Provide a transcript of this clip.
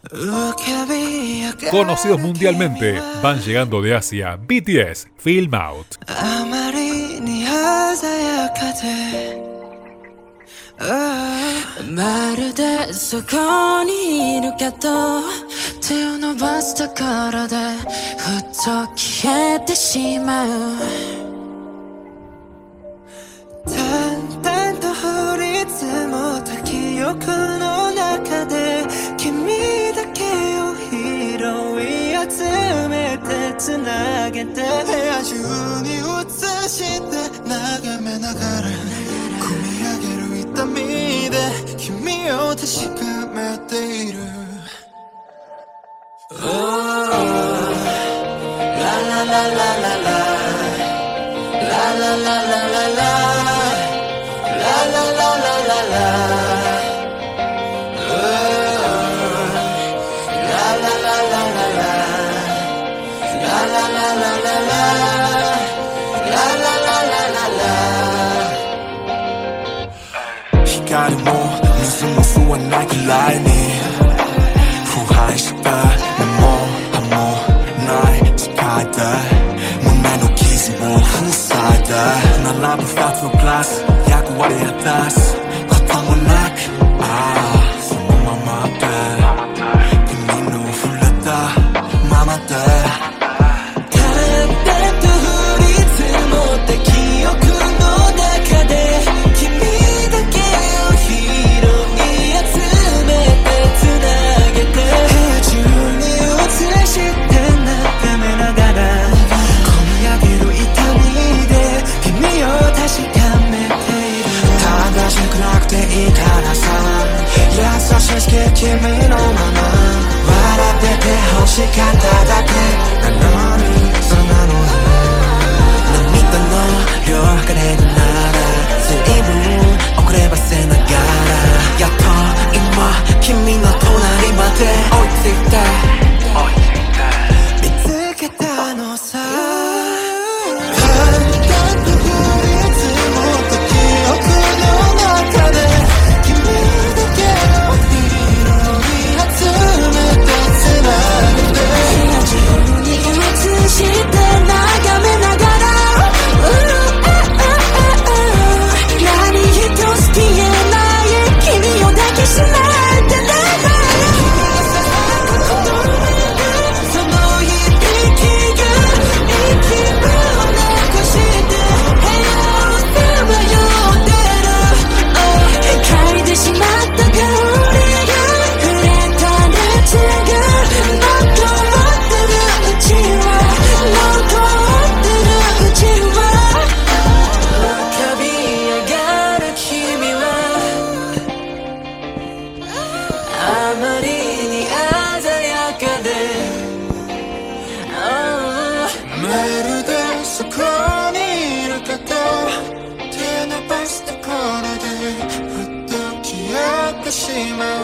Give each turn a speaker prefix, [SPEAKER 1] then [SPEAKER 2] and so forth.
[SPEAKER 1] Conocidos mundialmente, van llegando de Asia, BTS, Film Out.
[SPEAKER 2] 光も水も吸わなきライに腐敗した根も葉もない世界で胸の傷も塞いで並ぶ二つのグラス役割果たすこともなくそのままで君の触れたままで君のまま笑ってて欲しかっただけなのにそうなのに涙の量がれるなら随分遅ればせながらやっと今君の隣まで追いついて見つけたのさ手伸ばすところでふっと消えてしまう